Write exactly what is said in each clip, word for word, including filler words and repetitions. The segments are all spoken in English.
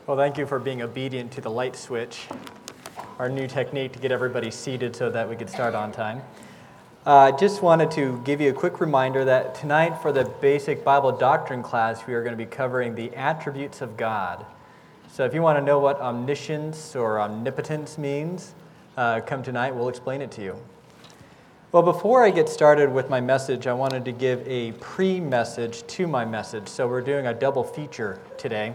Well, thank you for being obedient to the light switch, our new technique to get everybody seated so that we could start on time. I uh, just wanted to give you a quick reminder that tonight for the basic Bible doctrine class, we are going to be covering the attributes of God. So if you want to know what omniscience or omnipotence means, uh, come tonight, we'll explain it to you. Well, before I get started with my message, I wanted to give a pre-message to my message. So we're doing a double feature today.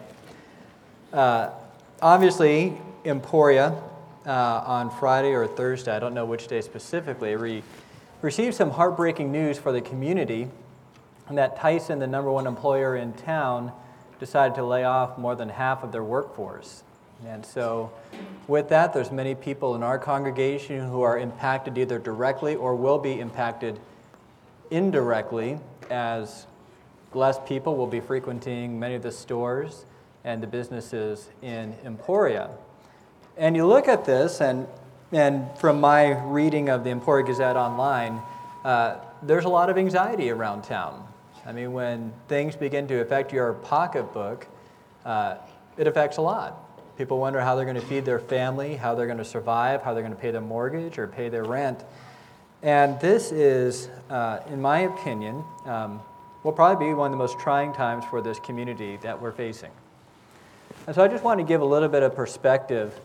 Uh, obviously, Emporia uh, on Friday or Thursday, I don't know which day specifically, we received some heartbreaking news for the community that Tyson, the number one employer in town, decided to lay off more than half of their workforce. And so with that, there's many people in our congregation who are impacted either directly or will be impacted indirectly, as less people will be frequenting many of the stores and the businesses in Emporia. And you look at this, and and from my reading of the Emporia Gazette online, uh, there's a lot of anxiety around town. I mean, when things begin to affect your pocketbook, uh, it affects a lot. People wonder how they're going to feed their family, how they're going to survive, how they're going to pay their mortgage or pay their rent. And this is, uh, in my opinion, um, will probably be one of the most trying times for this community that we're facing. And so I just want to give a little bit of perspective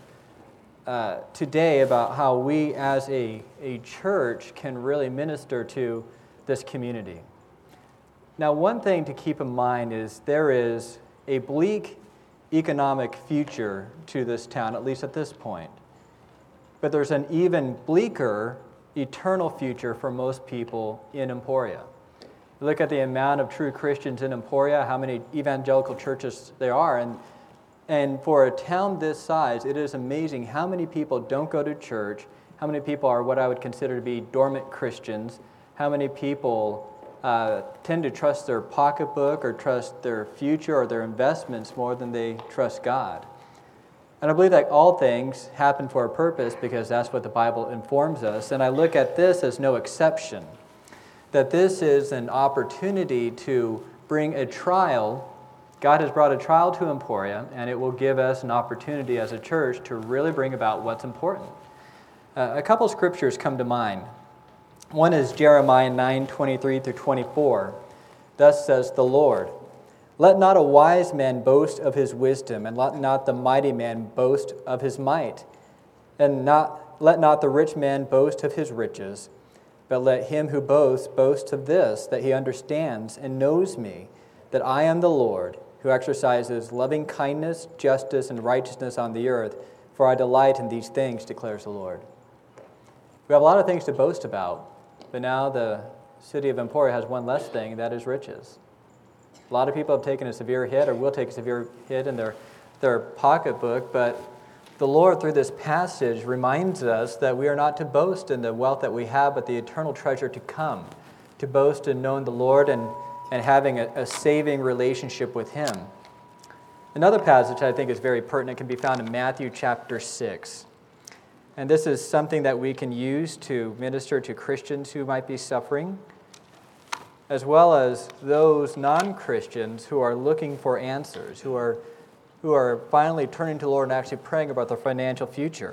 uh, today about how we as a, a church can really minister to this community. Now, one thing to keep in mind is there is a bleak economic future to this town, at least at this point. But there's an even bleaker eternal future for most people in Emporia. You look at the amount of true Christians in Emporia, how many evangelical churches there are, and And for a town this size, it is amazing how many people don't go to church, how many people are what I would consider to be dormant Christians, how many people uh, tend to trust their pocketbook or trust their future or their investments more than they trust God. And I believe that all things happen for a purpose because that's what the Bible informs us. And I look at this as no exception, that this is an opportunity to bring a trial. God has brought a trial to Emporia, and it will give us an opportunity as a church to really bring about what's important. Uh, a couple scriptures come to mind. One is Jeremiah nine twenty-three through twenty-four. Thus says the Lord, "Let not a wise man boast of his wisdom, and let not the mighty man boast of his might, and not let not the rich man boast of his riches, but let him who boasts boast of this, that he understands and knows me, that I am the Lord, who exercises loving kindness, justice, and righteousness on the earth, for I delight in these things, declares the Lord." We have a lot of things to boast about, but now the city of Emporia has one less thing, that is riches. A lot of people have taken a severe hit or will take a severe hit in their, their pocketbook, but the Lord, through this passage, reminds us that we are not to boast in the wealth that we have, but the eternal treasure to come, to boast in knowing the Lord and and having a, a saving relationship with Him. Another passage I think is very pertinent can be found in Matthew chapter six. And this is something that we can use to minister to Christians who might be suffering, as well as those non-Christians who are looking for answers, who are, who are finally turning to the Lord and actually praying about their financial future.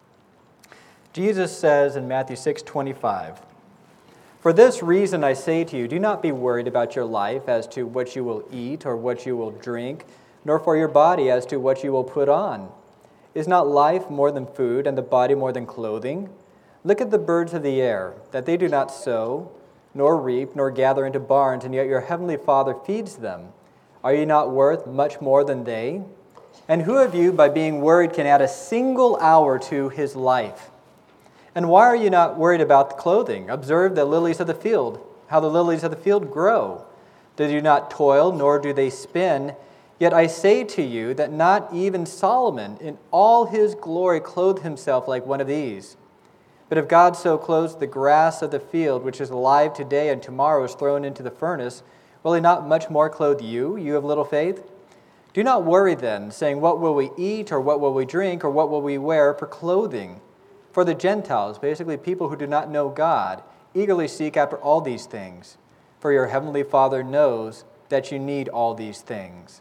Jesus says in Matthew six twenty-five, "For this reason I say to you, do not be worried about your life as to what you will eat or what you will drink, nor for your body as to what you will put on. Is not life more than food, and the body more than clothing? Look at the birds of the air, that they do not sow, nor reap, nor gather into barns, and yet your heavenly Father feeds them. Are you not worth much more than they? And who of you, by being worried, can add a single hour to his life? And why are you not worried about the clothing? Observe the lilies of the field, how the lilies of the field grow. They do not toil, nor do they spin. Yet I say to you that not even Solomon in all his glory clothed himself like one of these. But if God so clothes the grass of the field, which is alive today and tomorrow is thrown into the furnace, will he not much more clothe you, you of little faith? Do not worry then, saying, what will we eat, or what will we drink, or what will we wear for clothing? For the Gentiles, basically people who do not know God, eagerly seek after all these things. For your heavenly Father knows that you need all these things.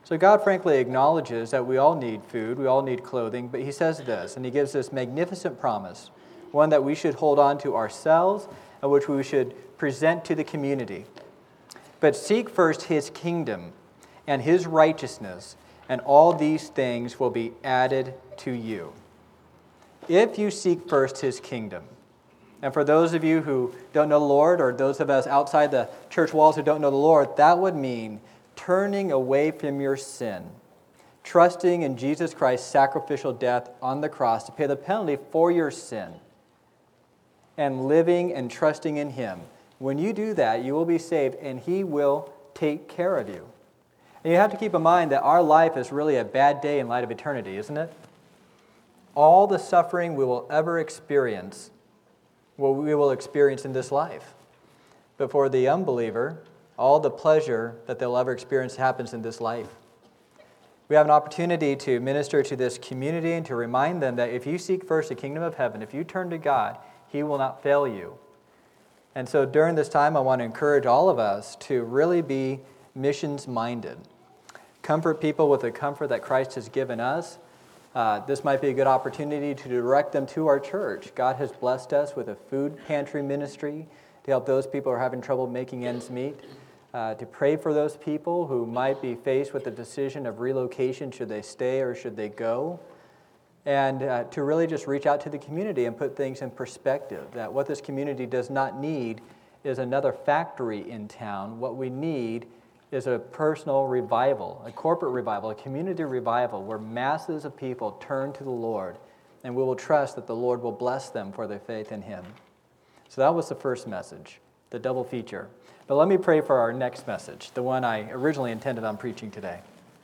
So God frankly acknowledges that we all need food, we all need clothing, but he says this, and he gives this magnificent promise, one that we should hold on to ourselves and which we should present to the community. But seek first his kingdom and his righteousness, and all these things will be added to you. If you seek first his kingdom, and for those of you who don't know the Lord, or those of us outside the church walls who don't know the Lord, that would mean turning away from your sin, trusting in Jesus Christ's sacrificial death on the cross to pay the penalty for your sin, and living and trusting in him. When you do that, you will be saved, and he will take care of you. And you have to keep in mind that our life is really a bad day in light of eternity, isn't it? All the suffering we will ever experience, what we will experience in this life. But for the unbeliever, all the pleasure that they'll ever experience happens in this life. We have an opportunity to minister to this community and to remind them that if you seek first the kingdom of heaven, if you turn to God, he will not fail you. And so during this time, I want to encourage all of us to really be missions-minded. Comfort people with the comfort that Christ has given us. Uh, this might be a good opportunity to direct them to our church. God has blessed us with a food pantry ministry to help those people who are having trouble making ends meet. Uh, to pray for those people who might be faced with the decision of relocation, should they stay or should they go, and uh, to really just reach out to the community and put things in perspective, that what this community does not need is another factory in town. What we need is a personal revival, a corporate revival, a community revival where masses of people turn to the Lord, and we will trust that the Lord will bless them for their faith in him. So that was the first message, the double feature. But let me pray for our next message, the one I originally intended on preaching today.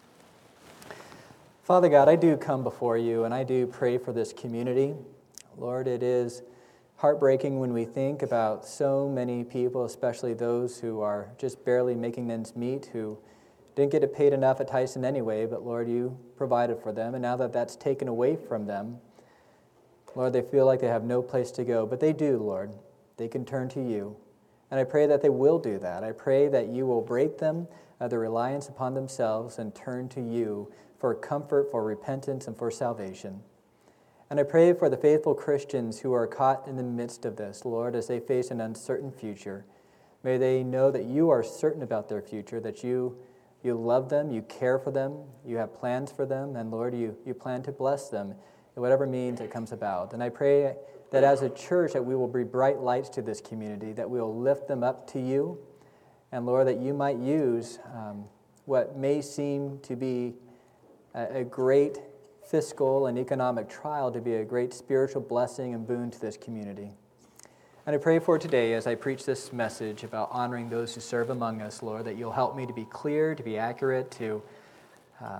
Father God, I do come before you, and I do pray for this community. Lord, it is heartbreaking when we think about so many people, especially those who are just barely making ends meet, who didn't get it paid enough at Tyson anyway, but Lord, you provided for them, and now that that's taken away from them, Lord, they feel like they have no place to go, but they do, Lord. They can turn to you. And I pray that they will do that. I pray that you will break them of the reliance upon themselves and turn to you for comfort, for repentance, and for salvation. And I pray for the faithful Christians who are caught in the midst of this, Lord, as they face an uncertain future. May they know that you are certain about their future, that you, you love them, you care for them, you have plans for them, and Lord, you, you plan to bless them in whatever means it comes about. And I pray that as a church that we will be bright lights to this community, that we will lift them up to you, and Lord, that you might use um, what may seem to be a, a great fiscal and economic trial to be a great spiritual blessing and boon to this community. And I pray for today as I preach this message about honoring those who serve among us, Lord, that you'll help me to be clear, to be accurate, to, uh,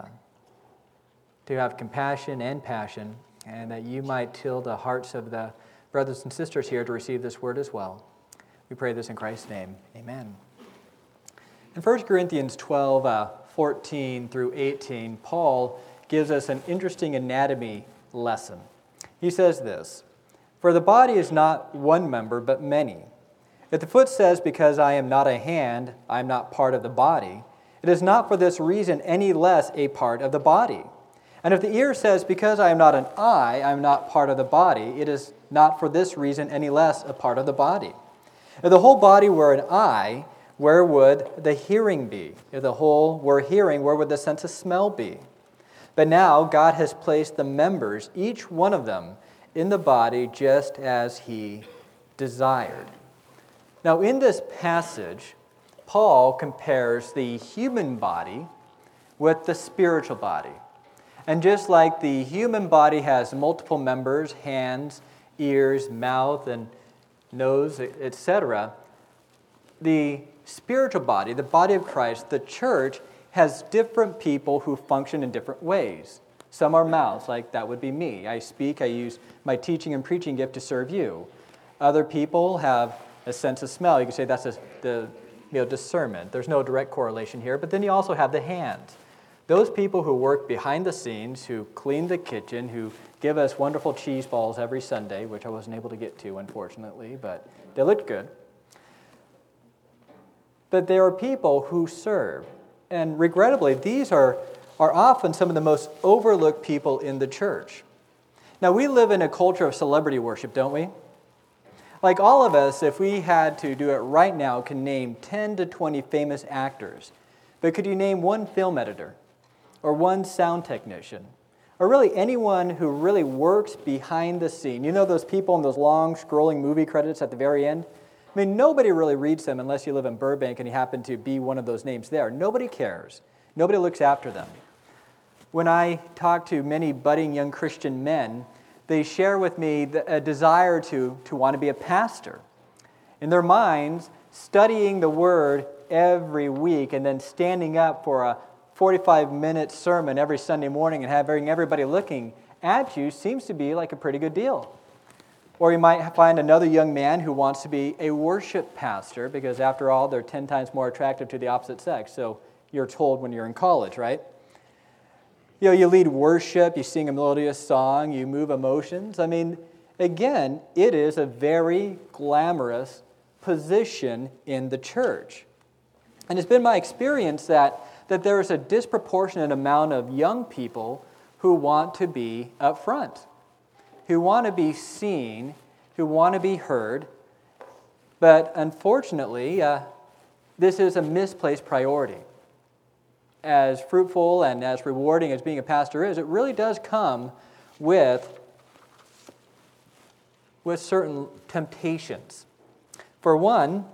to have compassion and passion, and that you might till the hearts of the brothers and sisters here to receive this word as well. We pray this in Christ's name. Amen. In First Corinthians twelve, uh, fourteen through eighteen, Paul gives us an interesting anatomy lesson. He says this, "For the body is not one member, but many. If the foot says, 'Because I am not a hand, I am not part of the body,' it is not for this reason any less a part of the body. And if the ear says, 'Because I am not an eye, I am not part of the body,' it is not for this reason any less a part of the body. If the whole body were an eye, where would the hearing be? If the whole were hearing, where would the sense of smell be? But now God has placed the members, each one of them, in the body just as he desired." Now in this passage, Paul compares the human body with the spiritual body. And just like the human body has multiple members, hands, ears, mouth, and nose, et cetera, the spiritual body, the body of Christ, the church, has different people who function in different ways. Some are mouths, like that would be me. I speak, I use my teaching and preaching gift to serve you. Other people have a sense of smell. You could say that's a, the you know, discernment. There's no direct correlation here, but then you also have the hands. Those people who work behind the scenes, who clean the kitchen, who give us wonderful cheese balls every Sunday, which I wasn't able to get to, unfortunately, but they looked good. But there are people who serve. And regrettably, these are are often some of the most overlooked people in the church. Now, we live in a culture of celebrity worship, don't we? Like all of us, if we had to do it right now, can name ten to twenty famous actors. But could you name one film editor or one sound technician or really anyone who really works behind the scene? You know those people in those long scrolling movie credits at the very end? I mean, nobody really reads them unless you live in Burbank and you happen to be one of those names there. Nobody cares. Nobody looks after them. When I talk to many budding young Christian men, they share with me a desire to, to want to be a pastor. In their minds, studying the Word every week and then standing up for a forty-five minute sermon every Sunday morning and having everybody looking at you seems to be like a pretty good deal. Or you might find another young man who wants to be a worship pastor because, after all, they're ten times more attractive to the opposite sex. So you're told when you're in college, right? You know, you lead worship, you sing a melodious song, you move emotions. I mean, again, it is a very glamorous position in the church. And it's been my experience that, that there is a disproportionate amount of young people who want to be up front, who want to be seen, who want to be heard. But unfortunately, uh, this is a misplaced priority. As fruitful and as rewarding as being a pastor is, it really does come with, with certain temptations. For one,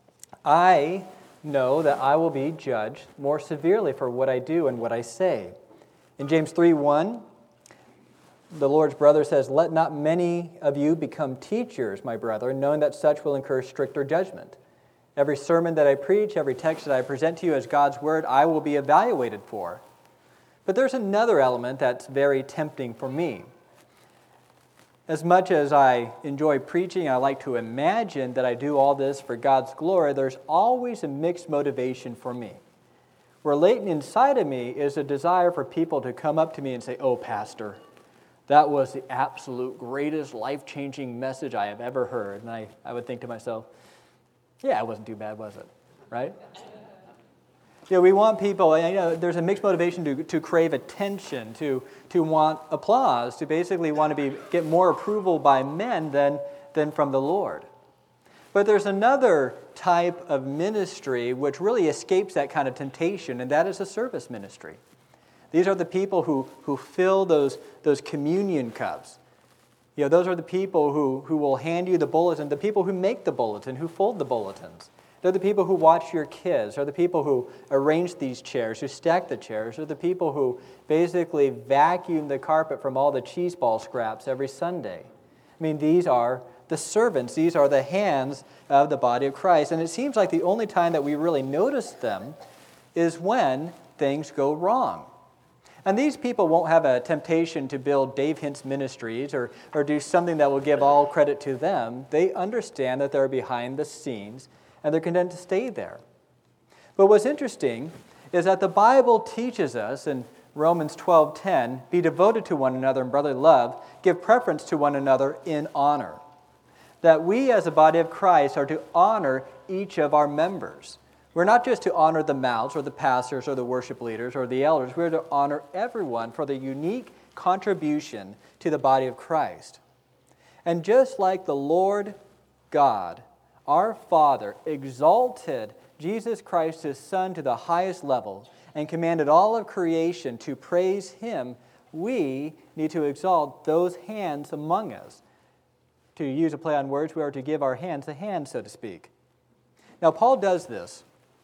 I know that I will be judged more severely for what I do and what I say. In James three one, the Lord's brother says, "Let not many of you become teachers, my brethren, knowing that such will incur stricter judgment. Every sermon that I preach, every text that I present to you as God's word, I will be evaluated for." But there's another element that's very tempting for me. As much as I enjoy preaching, I like to imagine that I do all this for God's glory, there's always a mixed motivation for me. Where latent inside of me is a desire for people to come up to me and say, "Oh, Pastor, that was the absolute greatest life-changing message I have ever heard." And I, I would think to myself, yeah, it wasn't too bad, was it? Right? Yeah, we want people, you know, there's a mixed motivation to, to crave attention, to, to want applause, to basically want to be get more approval by men than, than from the Lord. But there's another type of ministry which really escapes that kind of temptation, and that is a service ministry. These are the people who, who fill those, those communion cups. You know, those are the people who, who will hand you the bulletin, the people who make the bulletin, who fold the bulletins. They're the people who watch your kids. They're the people who arrange these chairs, who stack the chairs. They're the people who basically vacuum the carpet from all the cheese ball scraps every Sunday. I mean, these are the servants. These are the hands of the body of Christ. And it seems like the only time that we really notice them is when things go wrong. And these people won't have a temptation to build Dave Hintz Ministries or, or do something that will give all credit to them. They understand that they're behind the scenes, and they're content to stay there. But what's interesting is that the Bible teaches us in Romans twelve ten, "Be devoted to one another in brotherly love, give preference to one another in honor." That we as a body of Christ are to honor each of our members. We're not just to honor the mouths or the pastors or the worship leaders or the elders. We're to honor everyone for their unique contribution to the body of Christ. And just like the Lord God, our Father, exalted Jesus Christ, His Son, to the highest level and commanded all of creation to praise Him, we need to exalt those hands among us. To use a play on words, we are to give our hands a hand, so to speak. Now, Paul does this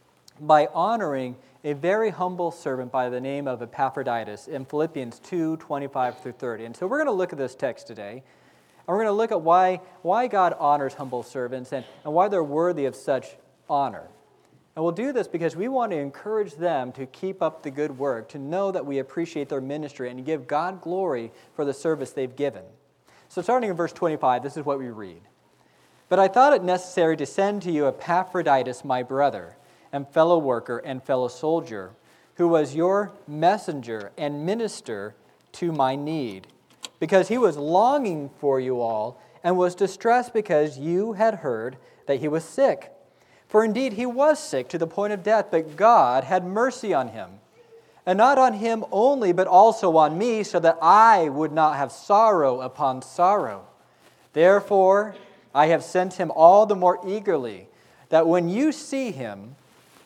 by honoring a very humble servant by the name of Epaphroditus in Philippians two twenty-five through thirty. And so we're going to look at this text today, and we're going to look at why, why God honors humble servants and, and why they're worthy of such honor. And we'll do this because we want to encourage them to keep up the good work, to know that we appreciate their ministry, and to give God glory for the service they've given. So starting in verse twenty-five, this is what we read. "But I thought it necessary to send to you Epaphroditus, my brother, and fellow worker and fellow soldier, who was your messenger and minister to my need, because he was longing for you all and was distressed because you had heard that he was sick. For indeed he was sick to the point of death, but God had mercy on him. And not on him only, but also on me, so that I would not have sorrow upon sorrow. Therefore, I have sent him all the more eagerly, that when you see him,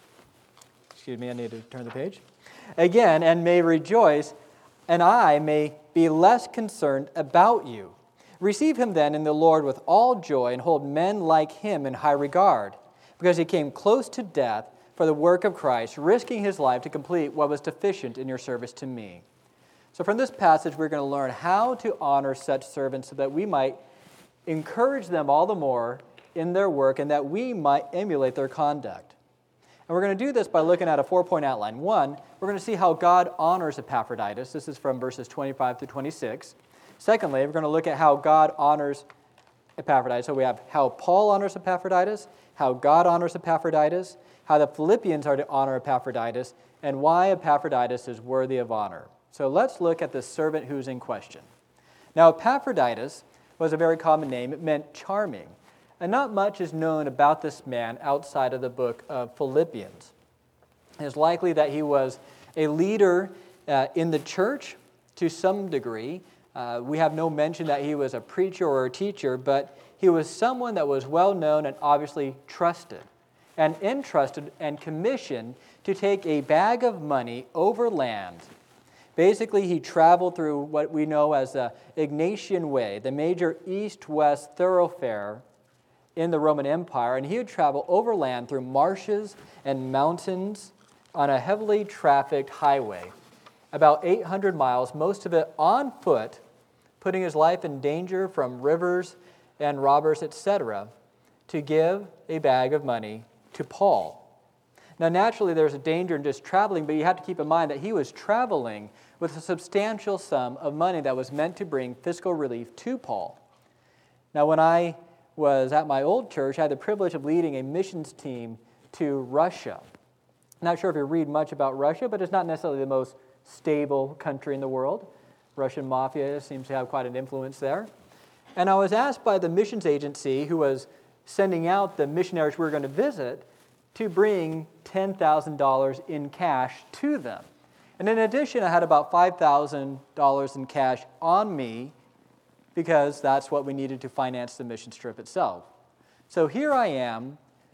excuse me, I need to turn the page, again, and may rejoice, and I may be less concerned about you. Receive him then in the Lord with all joy, and hold men like him in high regard, because he came close to death for the work of Christ, risking his life to complete what was deficient in your service to me. So from this passage, we're going to learn how to honor such servants so that we might encourage them all the more in their work and that we might emulate their conduct. And we're going to do this by looking at a four-point outline. One, we're going to see how God honors Epaphroditus. This is from verses twenty-five through twenty-six. Secondly, we're going to look at how God honors Epaphroditus. So we have how Paul honors Epaphroditus, how God honors Epaphroditus, how the Philippians are to honor Epaphroditus, and why Epaphroditus is worthy of honor. So let's look at the servant who's in question. Now, Epaphroditus was a very common name. It meant charming. And not much is known about this man outside of the book of Philippians. It's likely that he was a leader uh, in the church to some degree. Uh, we have no mention that he was a preacher or a teacher, but he was someone that was well known and obviously trusted, and entrusted and commissioned to take a bag of money overland. Basically, he traveled through what we know as the Egnatian Way, the major east-west thoroughfare in the Roman Empire, and he would travel overland through marshes and mountains on a heavily trafficked highway, about eight hundred miles, most of it on foot, putting his life in danger from rivers and robbers, et cetera, to give a bag of money to Paul. Now, naturally, there's a danger in just traveling, but you have to keep in mind that he was traveling with a substantial sum of money that was meant to bring fiscal relief to Paul. Now, when I was at my old church, I had the privilege of leading a missions team to Russia. Not sure if you read much about Russia, but it's not necessarily the most stable country in the world. Russian mafia seems to have quite an influence there. And I was asked by the missions agency who was sending out the missionaries we were going to visit to bring ten thousand dollars in cash to them. And in addition, I had about five thousand dollars in cash on me because that's what we needed to finance the mission trip itself. So here I am,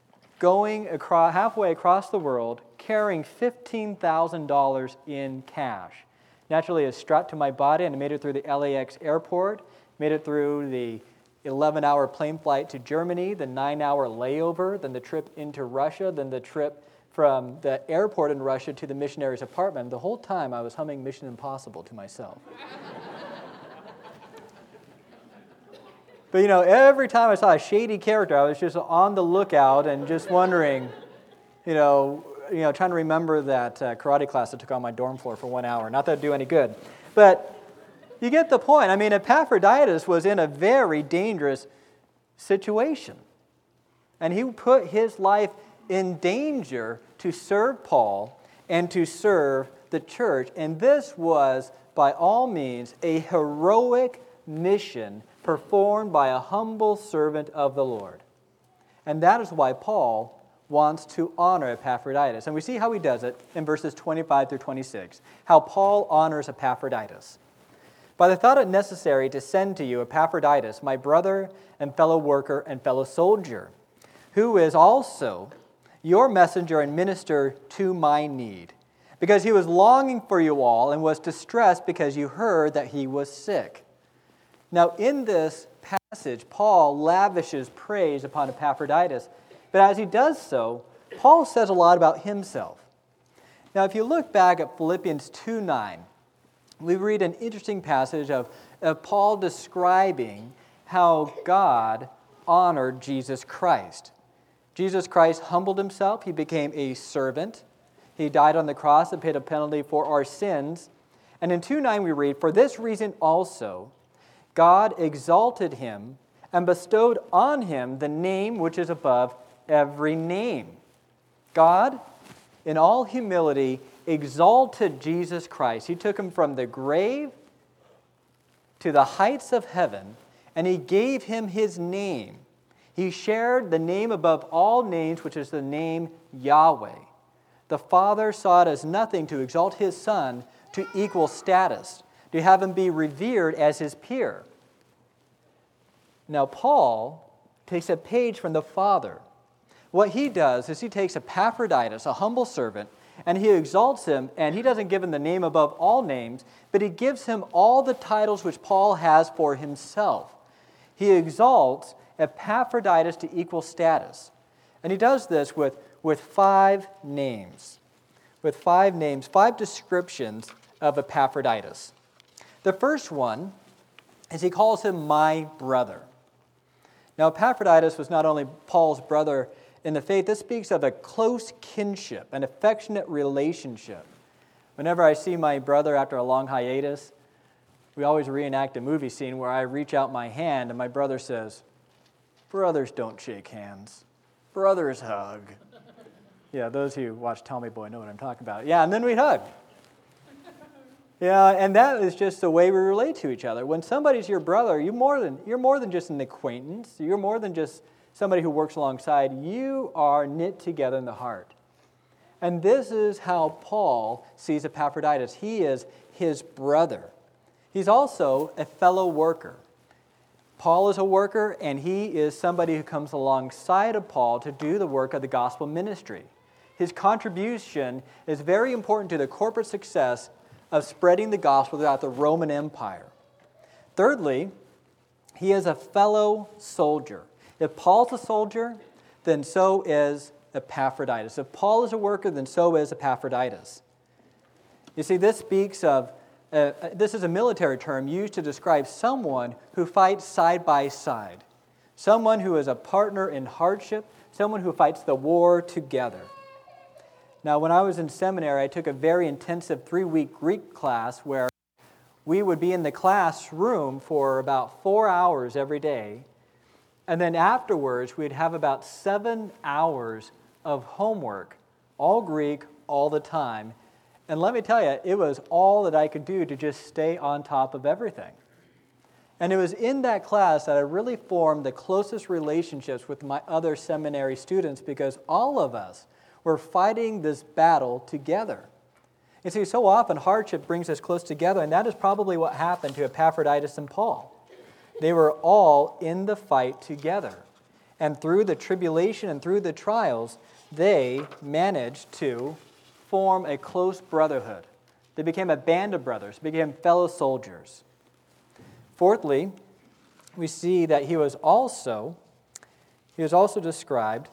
going across, halfway across the world, carrying fifteen thousand dollars in cash. Naturally, it's strapped to my body, and I made it through the L A X airport, made it through the eleven-hour plane flight to Germany, the nine-hour layover, then the trip into Russia, then the trip from the airport in Russia to the missionary's apartment. The whole time I was humming Mission Impossible to myself. But, you know, every time I saw a shady character, I was just on the lookout and just wondering, you know, you know, trying to remember that uh, karate class I took on my dorm floor for one hour. Not that it'd do any good. But you get the point. I mean, Epaphroditus was in a very dangerous situation. And he put his life in danger to serve Paul and to serve the church. And this was, by all means, a heroic mission performed by a humble servant of the Lord. And that is why Paul wants to honor Epaphroditus. And we see how he does it in verses twenty-five through twenty-six, how Paul honors Epaphroditus. But I thought it necessary to send to you Epaphroditus, my brother and fellow worker and fellow soldier, who is also your messenger and minister to my need, because he was longing for you all and was distressed because you heard that he was sick. Now, in this passage, Paul lavishes praise upon Epaphroditus, but as he does so, Paul says a lot about himself. Now, if you look back at Philippians two nine, we read an interesting passage of, of Paul describing how God honored Jesus Christ. Jesus Christ humbled himself. He became a servant. He died on the cross and paid a penalty for our sins. And in two nine we read, "For this reason also God exalted him and bestowed on him the name which is above every name." God, in all humility, exalted Jesus Christ. He took him from the grave to the heights of heaven, and he gave him his name. He shared the name above all names, which is the name Yahweh. The Father saw it as nothing to exalt His Son to equal status, to have Him be revered as His peer. Now, Paul takes a page from the Father. What he does is he takes Epaphroditus, a humble servant, and he exalts him, and he doesn't give him the name above all names, but he gives him all the titles which Paul has for himself. He exalts Epaphroditus to equal status. And he does this with, with five names. With five names, five descriptions of Epaphroditus. The first one is he calls him my brother. Now, Epaphroditus was not only Paul's brother in the faith, this speaks of a close kinship, an affectionate relationship. Whenever I see my brother after a long hiatus, we always reenact a movie scene where I reach out my hand and my brother says, "Brothers don't shake hands. Brothers hug." Yeah, those who watch Tommy Boy know what I'm talking about. Yeah, and then we hug. Yeah, and that is just the way we relate to each other. When somebody's your brother, you're more than, you're more than just an acquaintance. You're more than just somebody who works alongside. You are knit together in the heart. And this is how Paul sees Epaphroditus. He is his brother. He's also a fellow worker. Paul is a worker, and he is somebody who comes alongside of Paul to do the work of the gospel ministry. His contribution is very important to the corporate success of spreading the gospel throughout the Roman Empire. Thirdly, he is a fellow soldier. If Paul's a soldier, then so is Epaphroditus. If Paul is a worker, then so is Epaphroditus. You see, this speaks of, uh, this is a military term used to describe someone who fights side by side, someone who is a partner in hardship, someone who fights the war together. Now, when I was in seminary, I took a very intensive three-week Greek class where we would be in the classroom for about four hours every day, and then afterwards, we'd have about seven hours of homework, all Greek, all the time. And let me tell you, it was all that I could do to just stay on top of everything. And it was in that class that I really formed the closest relationships with my other seminary students, because all of us were fighting this battle together. You see, so often hardship brings us close together, and that is probably what happened to Epaphroditus and Paul. They were all in the fight together. And through the tribulation and through the trials, they managed to form a close brotherhood. They became a band of brothers, became fellow soldiers. Fourthly, we see that he was also, he was also described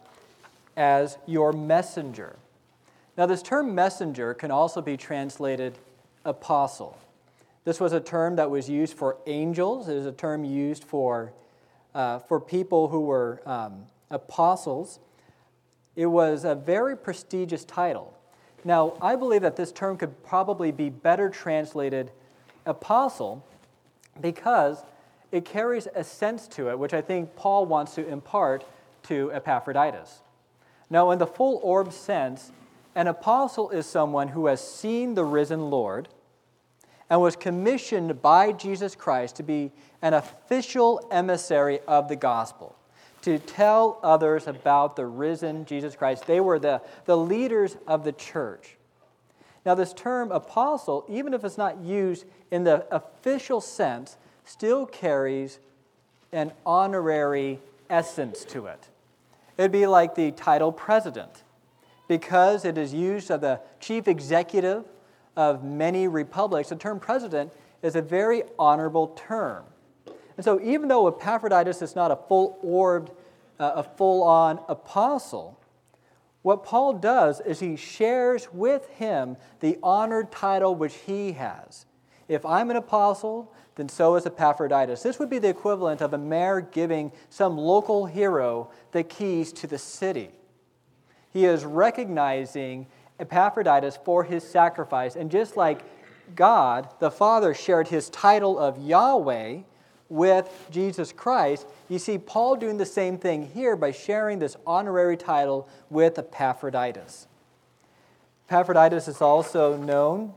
as your messenger. Now, this term messenger can also be translated apostle. This was a term that was used for angels. It is a term used for, uh, for people who were um, apostles. It was a very prestigious title. Now, I believe that this term could probably be better translated apostle because it carries a sense to it, which I think Paul wants to impart to Epaphroditus. Now, in the full orb sense, an apostle is someone who has seen the risen Lord and was commissioned by Jesus Christ to be an official emissary of the gospel, to tell others about the risen Jesus Christ. They were the, the leaders of the church. Now, this term apostle, even if it's not used in the official sense, still carries an honorary essence to it. It'd be like the title president, because it is used of the chief executive of many republics. The term president is a very honorable term. And so even though Epaphroditus is not a full-orbed, uh, a full-on apostle, what Paul does is he shares with him the honored title which he has. If I'm an apostle, then so is Epaphroditus. This would be the equivalent of a mayor giving some local hero the keys to the city. He is recognizing Epaphroditus for his sacrifice. And just like God, the Father, shared his title of Yahweh with Jesus Christ, you see Paul doing the same thing here by sharing this honorary title with Epaphroditus. Epaphroditus is also known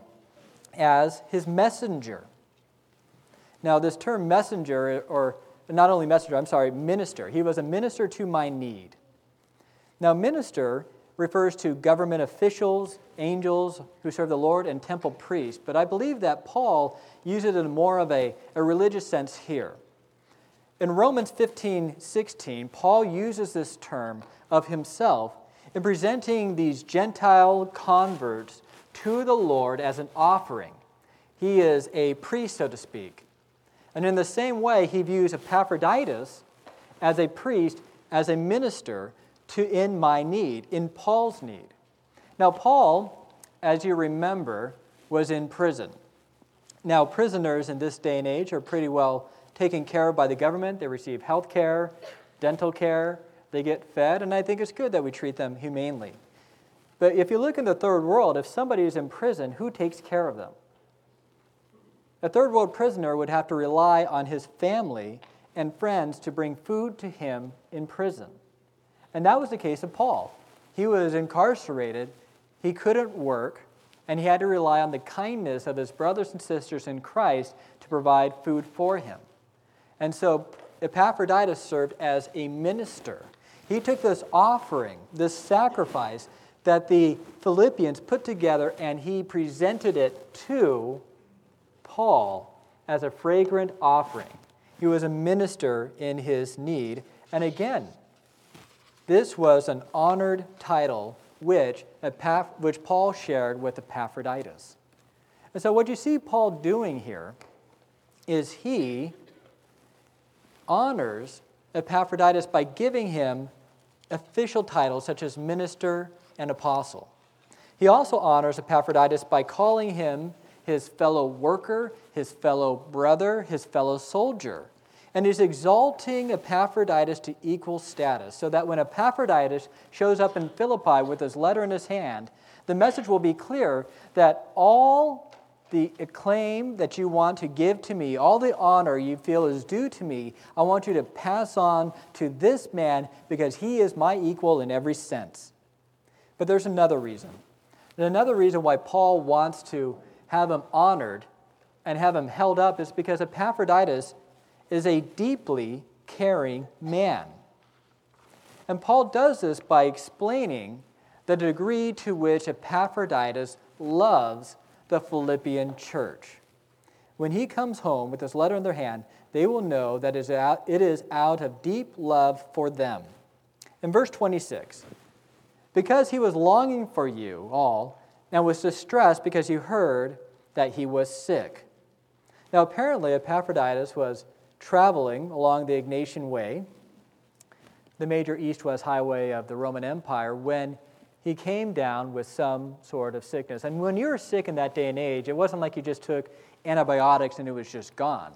as his messenger. Now, this term messenger, or not only messenger, I'm sorry, minister. He was a minister to my need. Now, minister refers to government officials, angels who serve the Lord, and temple priests. But I believe that Paul uses it in more of a, a religious sense here. In Romans fifteen sixteen, Paul uses this term of himself in presenting these Gentile converts to the Lord as an offering. He is a priest, so to speak. And in the same way, he views Epaphroditus as a priest, as a minister to in my need, in Paul's need. Now, Paul, as you remember, was in prison. Now, prisoners in this day and age are pretty well taken care of by the government. They receive health care, dental care, they get fed, and I think it's good that we treat them humanely. But if you look in the third world, if somebody is in prison, who takes care of them? A third world prisoner would have to rely on his family and friends to bring food to him in prison. And that was the case of Paul. He was incarcerated, he couldn't work, and he had to rely on the kindness of his brothers and sisters in Christ to provide food for him. And so Epaphroditus served as a minister. He took this offering, this sacrifice that the Philippians put together, and he presented it to Paul as a fragrant offering. He was a minister in his need. And again, this was an honored title which, which Paul shared with Epaphroditus. And so what you see Paul doing here is he honors Epaphroditus by giving him official titles such as minister and apostle. He also honors Epaphroditus by calling him his fellow worker, his fellow brother, his fellow soldier. And he's exalting Epaphroditus to equal status, so that when Epaphroditus shows up in Philippi with his letter in his hand, the message will be clear that all the acclaim that you want to give to me, all the honor you feel is due to me, I want you to pass on to this man because he is my equal in every sense. But there's another reason. And another reason why Paul wants to have him honored and have him held up is because Epaphroditus is a deeply caring man. And Paul does this by explaining the degree to which Epaphroditus loves the Philippian church. When he comes home with this letter in their hand, they will know that it is out of deep love for them. In verse twenty-six, because he was longing for you all and was distressed because you heard that he was sick. Now apparently Epaphroditus was traveling along the Egnatian Way, the major east-west highway of the Roman Empire, when he came down with some sort of sickness. And when you were sick in that day and age, it wasn't like you just took antibiotics and it was just gone.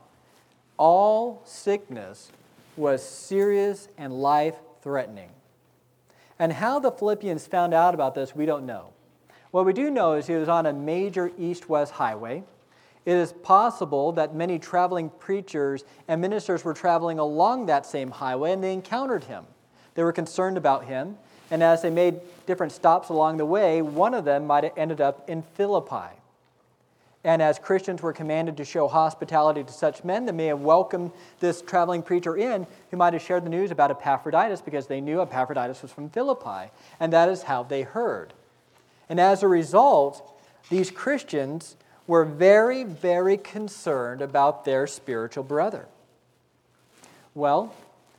All sickness was serious and life-threatening. And how the Philippians found out about this, we don't know. What we do know is he was on a major east-west highway. It is possible that many traveling preachers and ministers were traveling along that same highway and they encountered him. They were concerned about him, and as they made different stops along the way, one of them might have ended up in Philippi. And as Christians were commanded to show hospitality to such men, they may have welcomed this traveling preacher in who might have shared the news about Epaphroditus because they knew Epaphroditus was from Philippi, and that is how they heard. And as a result, these Christians were very, very concerned about their spiritual brother. Well,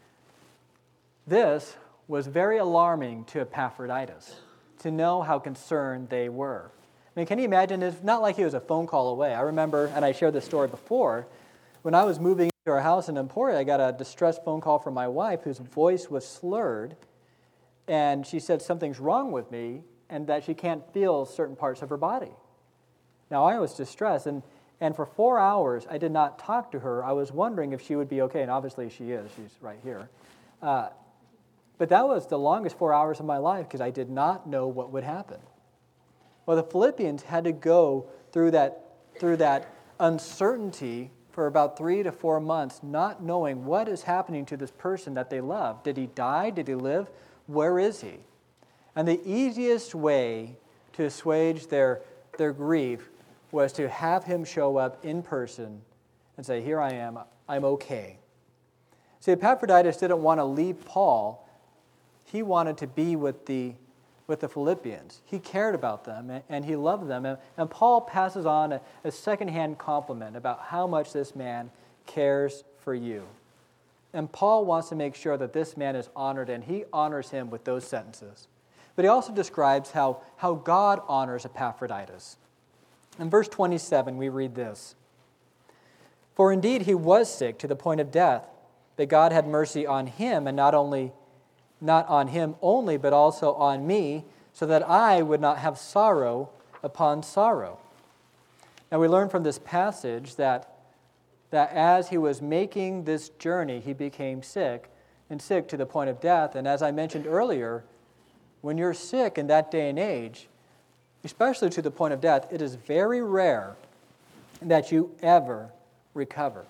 this was very alarming to Epaphroditus to know how concerned they were. I mean, can you imagine? It's not like he was a phone call away. I remember, and I shared this story before, when I was moving to our house in Emporia, I got a distressed phone call from my wife whose voice was slurred, and she said something's wrong with me and that she can't feel certain parts of her body. Now, I was distressed, and, and for four hours, I did not talk to her. I was wondering if she would be okay, and obviously she is. She's right here. Uh, but that was the longest four hours of my life because I did not know what would happen. Well, the Philippians had to go through that, through that uncertainty for about three to four months, not knowing what is happening to this person that they love. Did he die? Did he live? Where is he? And the easiest way to assuage their, their grief was to have him show up in person and say, here I am, I'm okay. See, Epaphroditus didn't want to leave Paul. He wanted to be with the with the Philippians. He cared about them, and he loved them. And, and Paul passes on a, a secondhand compliment about how much this man cares for you. And Paul wants to make sure that this man is honored, and he honors him with those sentences. But he also describes how, how God honors Epaphroditus. In verse twenty-seven, we read this. For indeed he was sick to the point of death, but God had mercy on him, and not only not on him only, but also on me, so that I would not have sorrow upon sorrow. Now we learn from this passage that, that as he was making this journey, he became sick, and sick to the point of death. And as I mentioned earlier, when you're sick in that day and age, especially to the point of death, it is very rare that you ever recover.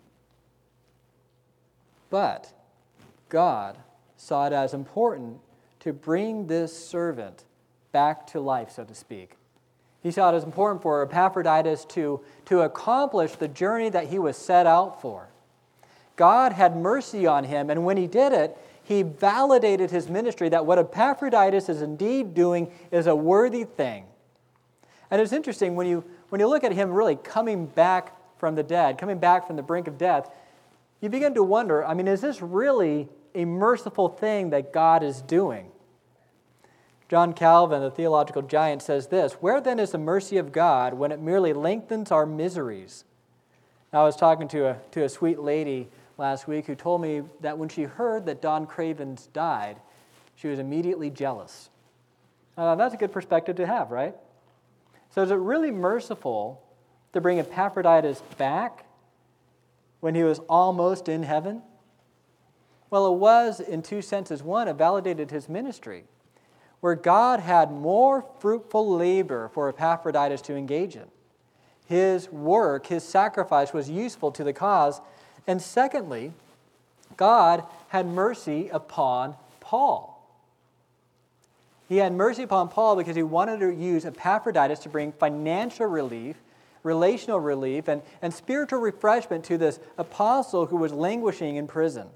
But God saw it as important to bring this servant back to life, so to speak. He saw it as important for Epaphroditus to, to accomplish the journey that he was set out for. God had mercy on him, and when he did it, he validated his ministry that what Epaphroditus is indeed doing is a worthy thing. And it's interesting, when you, when you look at him really coming back from the dead, coming back from the brink of death, you begin to wonder, I mean, is this really a merciful thing that God is doing? John Calvin, the theological giant, says this, where then is the mercy of God when it merely lengthens our miseries? Now, I was talking to a, to a sweet lady last week who told me that when she heard that Don Cravens died, she was immediately jealous. Uh, that's a good perspective to have, right? So is it really merciful to bring Epaphroditus back when he was almost in heaven? Well, it was in two senses. One, it validated his ministry, where God had more fruitful labor for Epaphroditus to engage in. His work, his sacrifice was useful to the cause. And secondly, God had mercy upon Paul. He had mercy upon Paul because he wanted to use Epaphroditus to bring financial relief, relational relief, and, and spiritual refreshment to this apostle who was languishing in prison.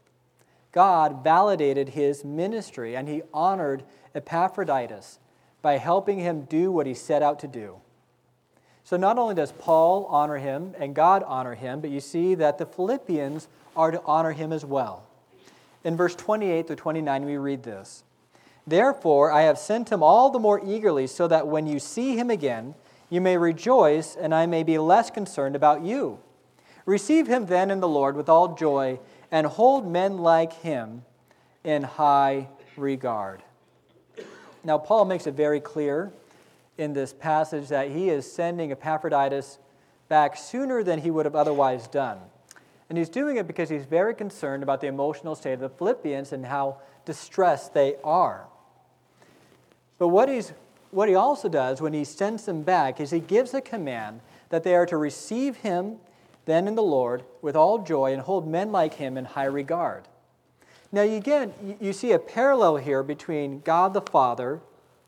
God validated his ministry, and he honored Epaphroditus by helping him do what he set out to do. So not only does Paul honor him and God honor him, but you see that the Philippians are to honor him as well. In verse twenty-eight through twenty-nine, we read this. Therefore, I have sent him all the more eagerly, so that when you see him again, you may rejoice, and I may be less concerned about you. Receive him then in the Lord with all joy, and hold men like him in high regard. Now, Paul makes it very clear in this passage that he is sending Epaphroditus back sooner than he would have otherwise done. And he's doing it because he's very concerned about the emotional state of the Philippians and how distressed they are. But what he's what he also does when he sends them back is he gives a command that they are to receive him then in the Lord with all joy and hold men like him in high regard. Now, again, you see a parallel here between God the Father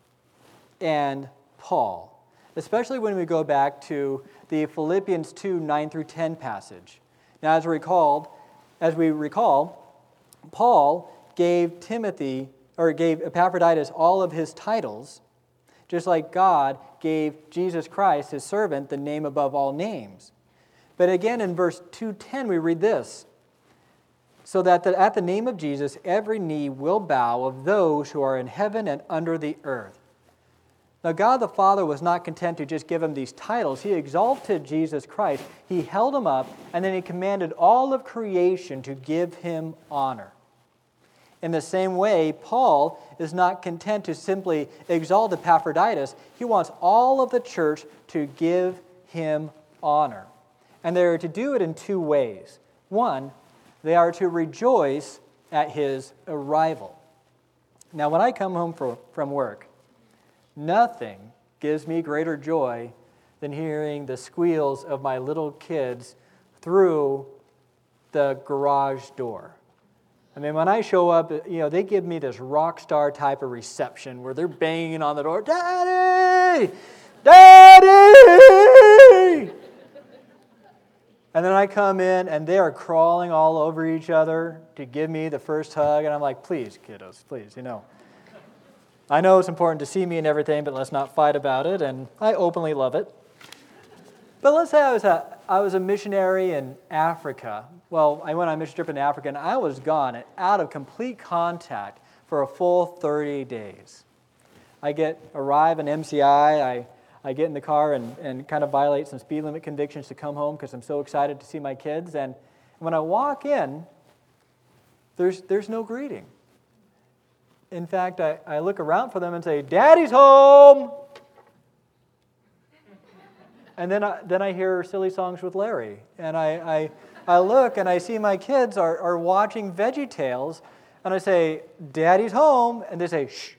and Paul, especially when we go back to the Philippians two, nine through ten passage. Now, as we recalled, as we recall, Paul gave Timothy, or gave Epaphroditus all of his titles, just like God gave Jesus Christ, his servant, the name above all names. But again, in verse two ten, we read this, so that the, at the name of Jesus, every knee will bow of those who are in heaven and under the earth. Now, God the Father was not content to just give him these titles. He exalted Jesus Christ. He held him up, and then he commanded all of creation to give him honor. In the same way, Paul is not content to simply exalt Epaphroditus. He wants all of the church to give him honor. And they are to do it in two ways. One, they are to rejoice at his arrival. Now, when I come home for, from work, nothing gives me greater joy than hearing the squeals of my little kids through the garage door. I mean, when I show up, you know, they give me this rock star type of reception where they're banging on the door, Daddy! Daddy! And then I come in, and they are crawling all over each other to give me the first hug, and I'm like, please, kiddos, please, you know. I know it's important to see me and everything, but let's not fight about it, and I openly love it. But let's say I was a, I was a missionary in Africa. Well, I went on a mission trip in Africa, and I was gone and out of complete contact for a full thirty days. I get arrive in M C I, I, I get in the car and, and kind of violate some speed limit convictions to come home because I'm so excited to see my kids. And when I walk in, there's, there's no greeting. In fact, I, I look around for them and say, "Daddy's home!" And then I, then I hear Silly Songs with Larry. And I, I, I look and I see my kids are, are watching VeggieTales. And I say, "Daddy's home." And they say, "Shh.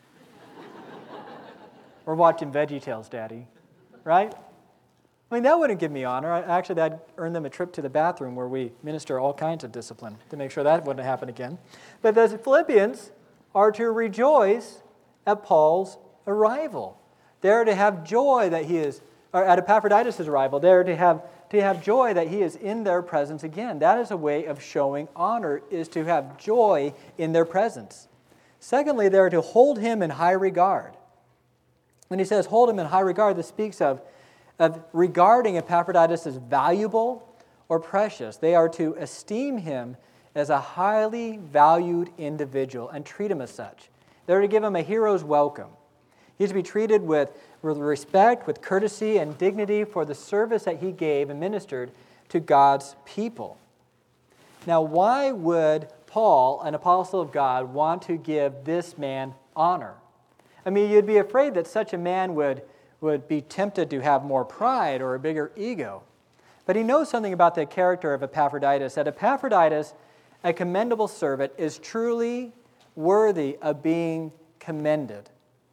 We're watching VeggieTales, Daddy." Right? I mean, that wouldn't give me honor. I, actually, that'd earn them a trip to the bathroom where we minister all kinds of discipline to make sure that wouldn't happen again. But the Philippians are to rejoice at Paul's arrival. They're to have joy that he is, or at Epaphroditus' arrival, they're to have, to have joy that he is in their presence again. That is a way of showing honor, is to have joy in their presence. Secondly, they're to hold him in high regard. When he says hold him in high regard, this speaks of, of regarding Epaphroditus as valuable or precious. They are to esteem him as a highly valued individual and treat him as such. They're to give him a hero's welcome. He's to be treated with, with respect, with courtesy, and dignity for the service that he gave and ministered to God's people. Now, why would Paul, an apostle of God, want to give this man honor? I mean, you'd be afraid that such a man would, would be tempted to have more pride or a bigger ego. But he knows something about the character of Epaphroditus, that Epaphroditus, a commendable servant, is truly worthy of being commended.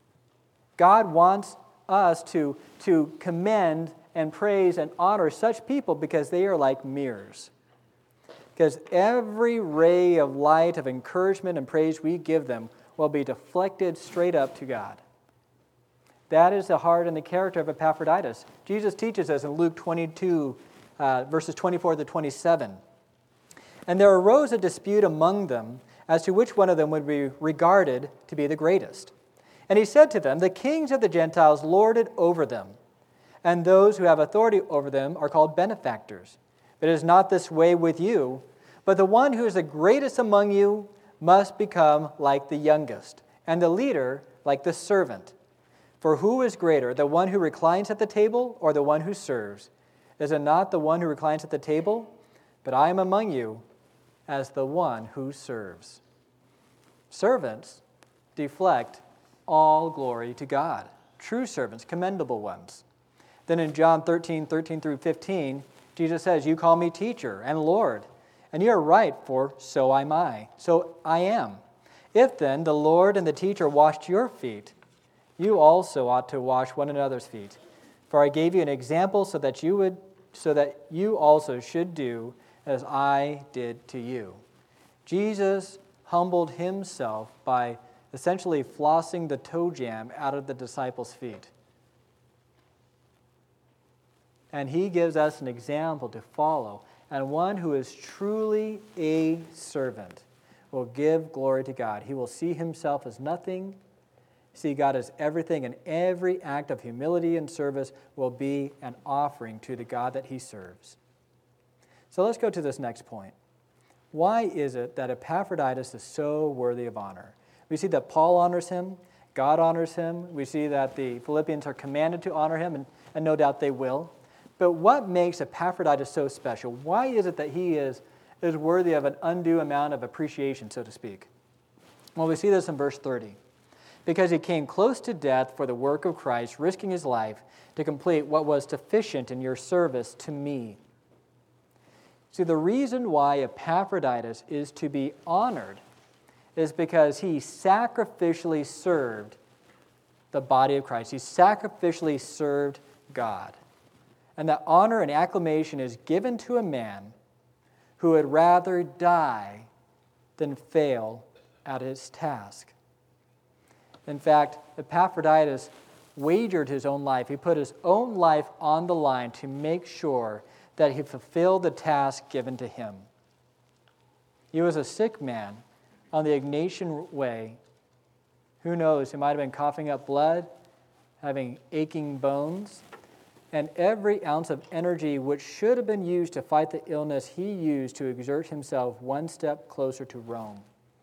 God wants us to, to commend and praise and honor such people because they are like mirrors. Because every ray of light, of encouragement and praise we give them will be deflected straight up to God. That is the heart and the character of Epaphroditus. Jesus teaches us in Luke twenty-two, uh, verses twenty-four to twenty-seven. "And there arose a dispute among them as to which one of them would be regarded to be the greatest. And he said to them, the kings of the Gentiles lord it over them, and those who have authority over them are called benefactors. But it is not this way with you, but the one who is the greatest among you must become like the youngest, and the leader like the servant. For who is greater, the one who reclines at the table or the one who serves? Is it not the one who reclines at the table? But I am among you as the one who serves." Servants deflect all glory to God. True servants, commendable ones. Then in John thirteen, thirteen through fifteen, Jesus says, "You call me teacher and Lord, and you are right, for so am I. So I am. If then the Lord and the teacher washed your feet, you also ought to wash one another's feet. For I gave you an example so that you would, so that you also should do as I did to you." Jesus humbled himself by essentially flossing the toe jam out of the disciples' feet. And he gives us an example to follow. And one who is truly a servant will give glory to God. He will see himself as nothing, see God as everything, and every act of humility and service will be an offering to the God that he serves. So let's go to this next point. Why is it that Epaphroditus is so worthy of honor? We see that Paul honors him, God honors him. We see that the Philippians are commanded to honor him, and, and no doubt they will. But what makes Epaphroditus so special? Why is it that he is, is worthy of an undue amount of appreciation, so to speak? Well, we see this in verse thirty. "Because he came close to death for the work of Christ, risking his life to complete what was deficient in your service to me." See, the reason why Epaphroditus is to be honored is because he sacrificially served the body of Christ. He sacrificially served God. And that honor and acclamation is given to a man who would rather die than fail at his task. In fact, Epaphroditus wagered his own life. He put his own life on the line to make sure that he fulfilled the task given to him. He was a sick man on the Ignatian Way, Who knows? He might have been coughing up blood, having aching bones, and every ounce of energy which should have been used to fight the illness he used to exert himself one step closer to Rome.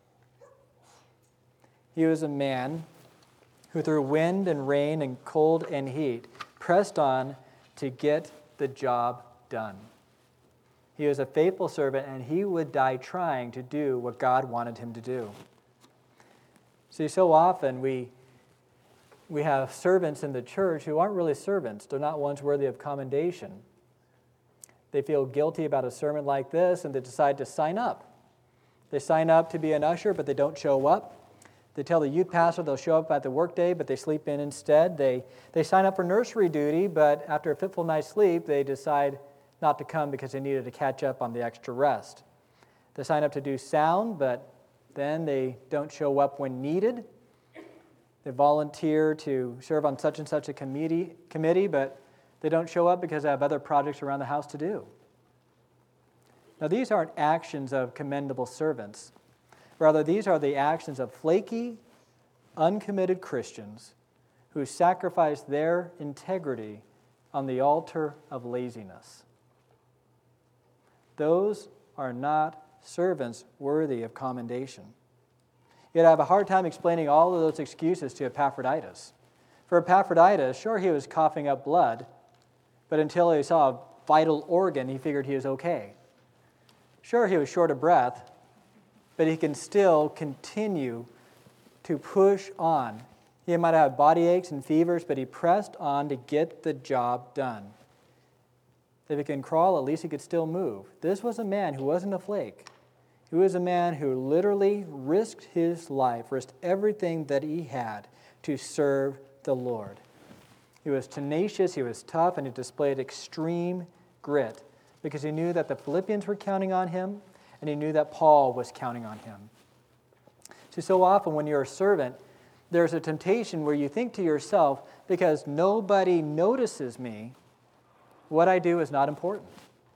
He was a man who through wind and rain and cold and heat pressed on to get the job done. He was a faithful servant, and he would die trying to do what God wanted him to do. See, so often we we have servants in the church who aren't really servants. They're not ones worthy of commendation. They feel guilty about a sermon like this, and they decide to sign up. They sign up to be an usher, but they don't show up. They tell the youth pastor they'll show up at the workday, but they sleep in instead. They they sign up for nursery duty, but after a fitful night's sleep, they decide not to come because they needed to catch up on the extra rest. They sign up to do sound, but then they don't show up when needed. They volunteer to serve on such and such a committee, committee, but they don't show up because they have other projects around the house to do. Now, these aren't actions of commendable servants. Rather, these are the actions of flaky, uncommitted Christians who sacrifice their integrity on the altar of laziness. Those are not servants worthy of commendation. Yet I have a hard time explaining all of those excuses to Epaphroditus. For Epaphroditus, sure, he was coughing up blood, but until he saw a vital organ, he figured he was okay. Sure, he was short of breath, but he can still continue to push on. He might have body aches and fevers, but he pressed on to get the job done. If he can crawl, at least he could still move. This was a man who wasn't a flake. He was a man who literally risked his life, risked everything that he had to serve the Lord. He was tenacious, he was tough, and he displayed extreme grit because he knew that the Philippians were counting on him, and he knew that Paul was counting on him. See, so often when you're a servant, there's a temptation where you think to yourself, because nobody notices me, what I do is not important.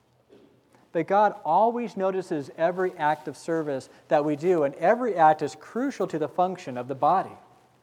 But God always notices every act of service that we do, and every act is crucial to the function of the body.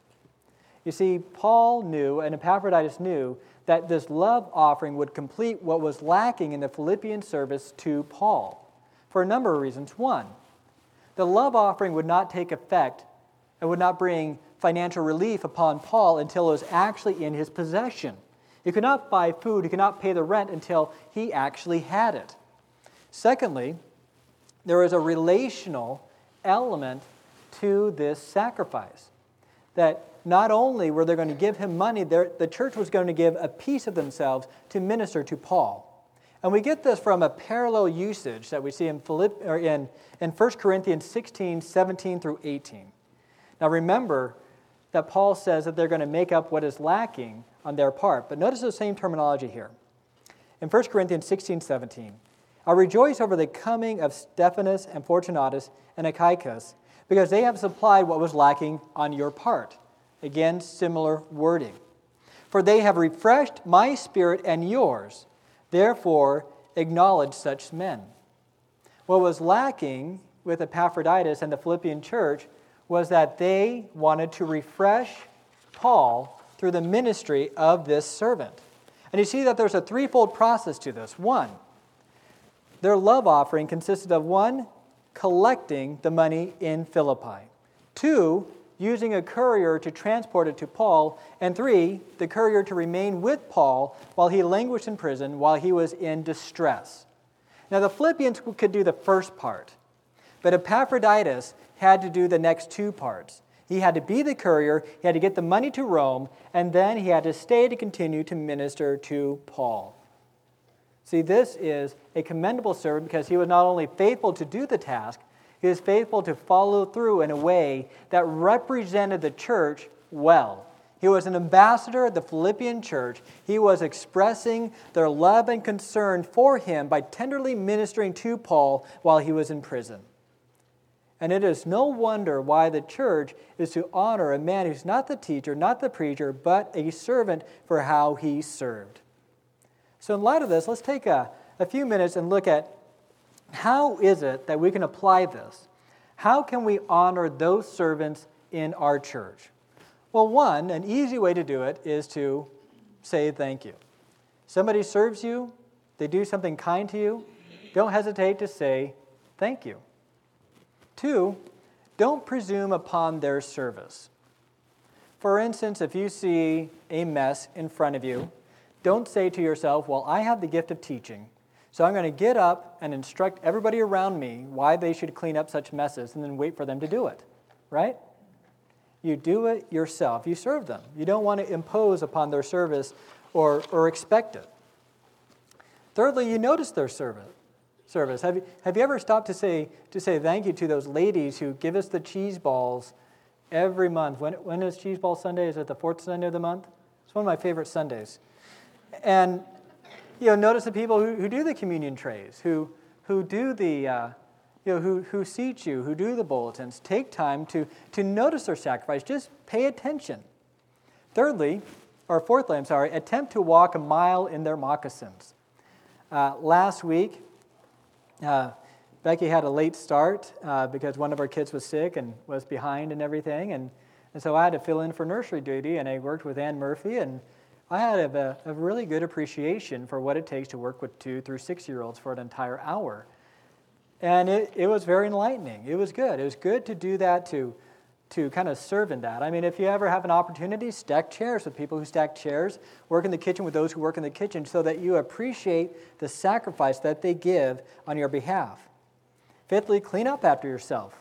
You see, Paul knew, and Epaphroditus knew, that this love offering would complete what was lacking in the Philippian service to Paul, for a number of reasons. One, the love offering would not take effect and would not bring financial relief upon Paul until it was actually in his possession. He could not buy food, he could not pay the rent until he actually had it. Secondly, there was a relational element to this sacrifice. That not only were they going to give him money, the church was going to give a piece of themselves to minister to Paul. And we get this from a parallel usage that we see in, Philipp, or in, in First Corinthians sixteen, seventeen through eighteen. Now remember that Paul says that they're going to make up what is lacking on their part. But notice the same terminology here. In First Corinthians sixteen, seventeen, I rejoice over the coming of Stephanas and Fortunatus and Achaicus, because they have supplied what was lacking on your part. Again, similar wording. For they have refreshed my spirit and yours. Therefore, acknowledge such men. What was lacking with Epaphroditus and the Philippian church was that they wanted to refresh Paul through the ministry of this servant. And you see that there's a threefold process to this. One, their love offering consisted of, one, collecting the money in Philippi. Two, using a courier to transport it to Paul. And three, the courier to remain with Paul while he languished in prison, while he was in distress. Now the Philippians could do the first part, but Epaphroditus had to do the next two parts. He had to be the courier, he had to get the money to Rome, and then he had to stay to continue to minister to Paul. See, this is a commendable servant because he was not only faithful to do the task, he was faithful to follow through in a way that represented the church well. He was an ambassador of the Philippian church. He was expressing their love and concern for him by tenderly ministering to Paul while he was in prison. And it is no wonder why the church is to honor a man who's not the teacher, not the preacher, but a servant for how he served. So in light of this, let's take a, a few minutes and look at how is it that we can apply this? How can we honor those servants in our church? Well, one, an easy way to do it is to say thank you. Somebody serves you, they do something kind to you, don't hesitate to say thank you. Two, don't presume upon their service. For instance, if you see a mess in front of you, don't say to yourself, well, I have the gift of teaching, so I'm going to get up and instruct everybody around me why they should clean up such messes and then wait for them to do it, right? You do it yourself. You serve them. You don't want to impose upon their service or, or expect it. Thirdly, you notice their service. Service. Have you, have you ever stopped to say to say thank you to those ladies who give us the cheese balls every month? When, when is Cheese Ball Sunday? Is it the fourth Sunday of the month? It's one of my favorite Sundays. And you know, notice the people who, who do the communion trays, who who do the uh, you know who who seat you, who do the bulletins. Take time to to notice their sacrifice. Just pay attention. Thirdly, or fourthly, I'm sorry, attempt to walk a mile in their moccasins. Uh, last week. Uh, Becky had a late start uh, because one of our kids was sick and was behind and everything, and, and so I had to fill in for nursery duty, and I worked with Ann Murphy, and I had a, a really good appreciation for what it takes to work with two through six-year-olds for an entire hour. And it, it was very enlightening. It was good. It was good to do that, to, to kind of serve in that. I mean, if you ever have an opportunity, stack chairs with people who stack chairs, work in the kitchen with those who work in the kitchen so that you appreciate the sacrifice that they give on your behalf. Fifthly, clean up after yourself.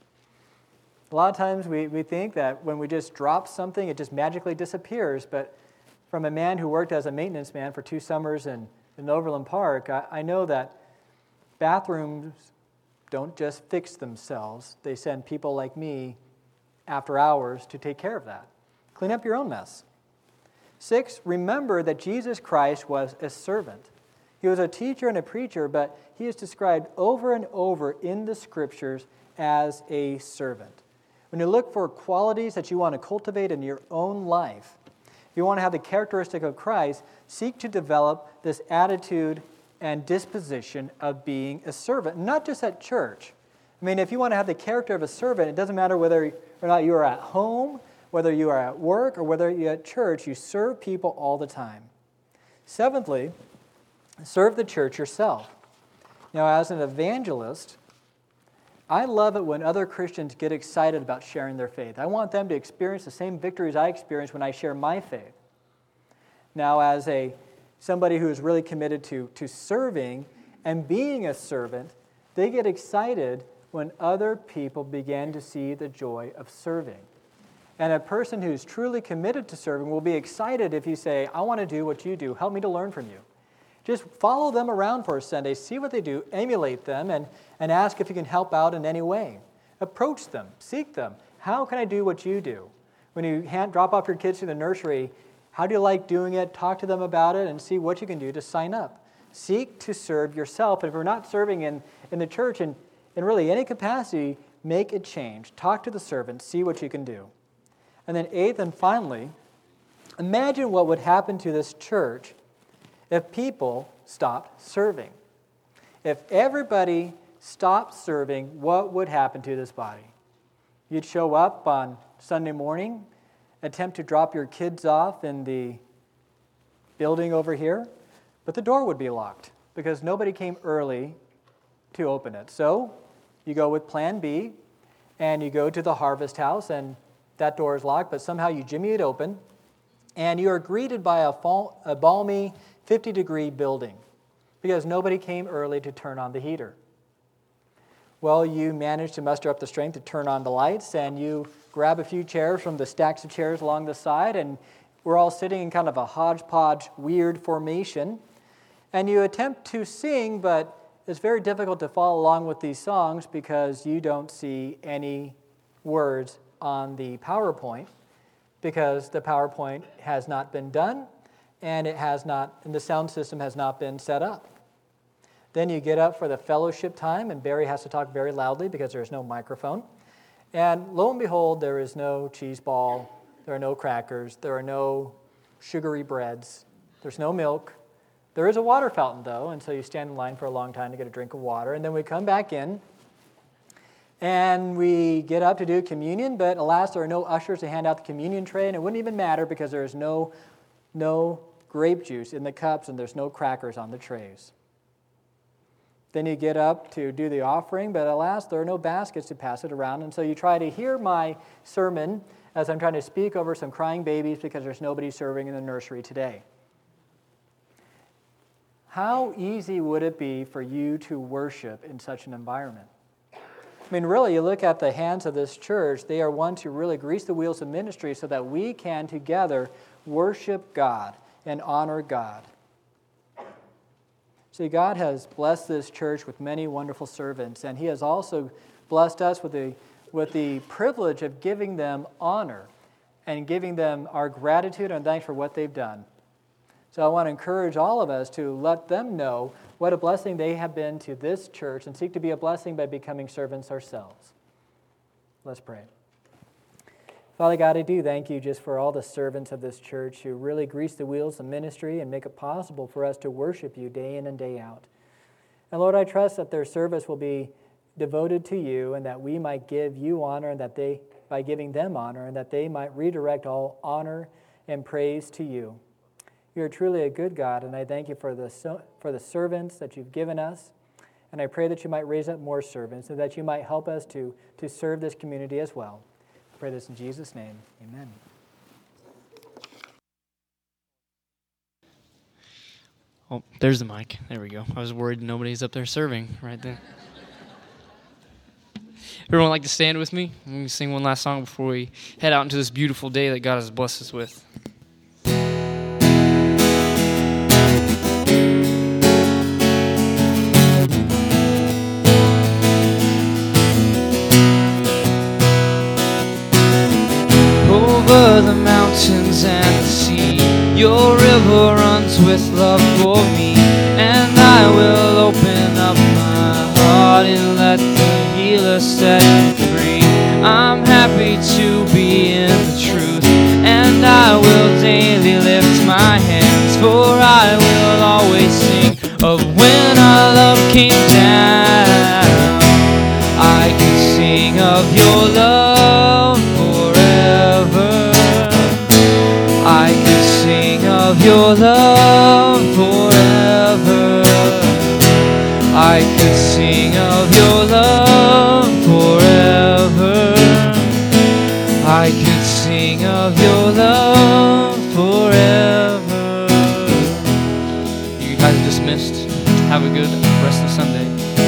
A lot of times we, we think that when we just drop something, it just magically disappears, but from a man who worked as a maintenance man for two summers in, in Overland Park, I, I know that bathrooms don't just fix themselves. They send people like me after hours to take care of that. Clean up your own mess. Six, remember that Jesus Christ was a servant. He was a teacher and a preacher, but he is described over and over in the Scriptures as a servant. When you look for qualities that you want to cultivate in your own life, if you want to have the characteristic of Christ, seek to develop this attitude and disposition of being a servant, not just at church. I mean, if you want to have the character of a servant, it doesn't matter whether or not you are at home, whether you are at work, or whether you're at church, you serve people all the time. Seventhly, serve the church yourself. Now, as an evangelist, I love it when other Christians get excited about sharing their faith. I want them to experience the same victories I experience when I share my faith. Now, as a somebody who is really committed to, to serving and being a servant, they get excited when other people begin to see the joy of serving. And a person who's truly committed to serving will be excited if you say, I want to do what you do. Help me to learn from you. Just follow them around for a Sunday, see what they do, emulate them, and, and ask if you can help out in any way. Approach them, seek them. How can I do what you do? When you hand, drop off your kids to the nursery, how do you like doing it? Talk to them about it and see what you can do to sign up. Seek to serve yourself. And if we're not serving in, in the church in, in really any capacity, make a change. Talk to the servant, see what you can do. And then eighth and finally, imagine what would happen to this church if people stopped serving. If everybody stopped serving, what would happen to this body? You'd show up on Sunday morning, attempt to drop your kids off in the building over here, but the door would be locked because nobody came early to open it. So you go with plan B, and you go to the harvest house, and that door is locked, but somehow you jimmy it open, and you are greeted by a, fall, a balmy fifty-degree building because nobody came early to turn on the heater. Well, you manage to muster up the strength to turn on the lights, and you grab a few chairs from the stacks of chairs along the side, and we're all sitting in kind of a hodgepodge, weird formation, and you attempt to sing, but it's very difficult to follow along with these songs because you don't see any words on the PowerPoint because the PowerPoint has not been done, and it has not, and the sound system has not been set up. Then you get up for the fellowship time, and Barry has to talk very loudly because there's no microphone. And lo and behold, there is no cheese ball, there are no crackers, there are no sugary breads, there's no milk. There is a water fountain, though, and so you stand in line for a long time to get a drink of water. And then we come back in, And we get up to do communion, but alas, there are no ushers to hand out the communion tray, and it wouldn't even matter because there is no, no grape juice in the cups and there's no crackers on the trays. Then you get up to do the offering, but alas, there are no baskets to pass it around, and so you try to hear my sermon as I'm trying to speak over some crying babies because there's nobody serving in the nursery today. How easy would it be for you to worship in such an environment? I mean, really, you look at the hands of this church, they are ones who really grease the wheels of ministry so that we can together worship God and honor God. See, God has blessed this church with many wonderful servants, and He has also blessed us with the, with the privilege of giving them honor and giving them our gratitude and thanks for what they've done. So I want to encourage all of us to let them know what a blessing they have been to this church and seek to be a blessing by becoming servants ourselves. Let's pray. Father God, I do thank you just for all the servants of this church who really grease the wheels of ministry and make it possible for us to worship you day in and day out. And Lord, I trust that their service will be devoted to you and that we might give you honor and that they, by giving them honor, and that they might redirect all honor and praise to you. You are truly a good God, and I thank you for the, for the servants that you've given us. And I pray that you might raise up more servants and that you might help us to, to serve this community as well. I pray this in Jesus' name. Amen. Oh, there's the mic. There we go. I was worried nobody's up there serving right there. Everyone like to stand with me? Let me sing one last song before we head out into this beautiful day that God has blessed us with. Over the mountains and the sea, your river runs with love for me, and I will open up my heart and let the healer set me free. I'm happy to be in the truth, and I will daily lift my hands, for I will always sing of when our love came down. I can sing of your love forever. I can sing of your love forever. I could sing of your love forever. I could sing of your love forever. You guys are dismissed. Have a good rest of Sunday.